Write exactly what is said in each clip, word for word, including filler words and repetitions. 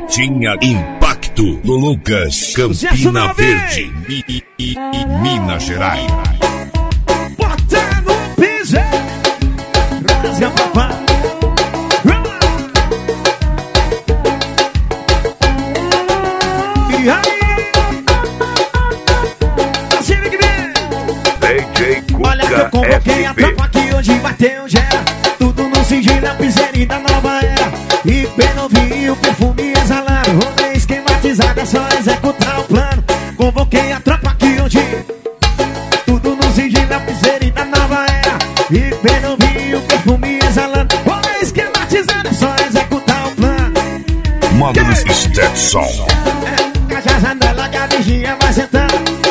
Carretinha Impacto no Lucas, Campina Verde, Mi, Mi, Mi, Minas Gerais. Bota no piso, rasga papai. E aí? Assim que vem. D J Cuca. Olha que eu convoquei a tropa aqui hoje vai ter um gera. Tudo no sigilo, a piseira da nova era. E bem novinho, perfume exalado. Rolê esquematizado, é só executar o plano. Convoquei a tropa aqui hoje. Tudo no sigilo, a piseira da nova era. E bem novinho, perfume exalando. Rolê esquematizado, é só executar o plano. Magnus Stetson. É, cachaça nela que a vigia vai sentando.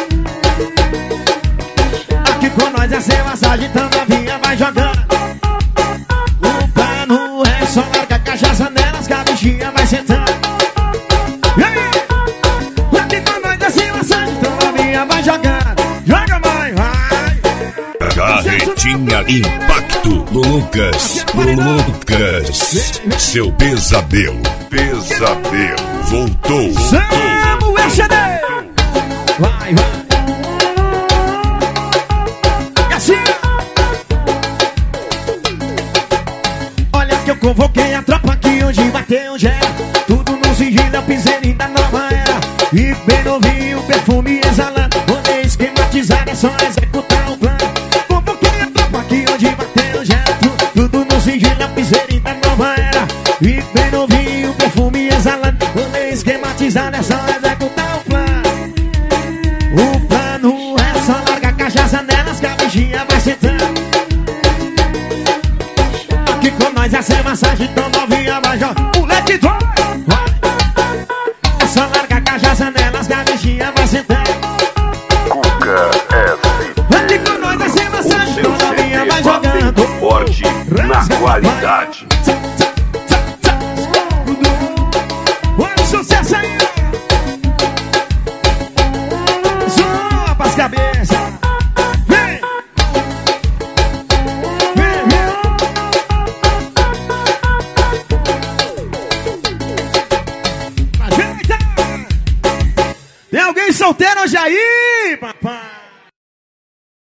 Aqui com nós é ser massagem, então a vinha vai jogando. O plano é só largar cachaça nelas que a bichinha vai sentando. E aí? Aqui com nós é ser massagem, então a vinha vai jogando. Joga, mãe, vai. Carretinha Impacto no Lucas, no Lucas. Seu pesadelo, pesadelo, voltou. Samuel C D. Vai, vai. E assim. Olha que eu convoquei a tropa que hoje vai ter um gera. Tudo no sigilo, a piseirinha da nova era. E bem novinho, perfume exalando. Rolê esquematizado, é só executar o plano. Convoquei a tropa que hoje vai ter um gera. Tudo no sigilo, a piseirinha da nova era. E bem novinho, perfume exalando. Rolê esquematizado, é só executar o plano. O plano é só largar cachaça nelas que a bichinha vai sentando. Aqui com nós é ser massagem, então novinha vai jogar. O leite vai, vai. É só largar cachaça nelas que a bichinha vai sentando. Cuca S. Aqui com nós é ser massagem, então novinha vai jogando. Forte na qualidade. Olha o sucesso aí. Sopa as cabeças. Vem. Vem, vem. Ajeita. Tem alguém solteiro hoje aí?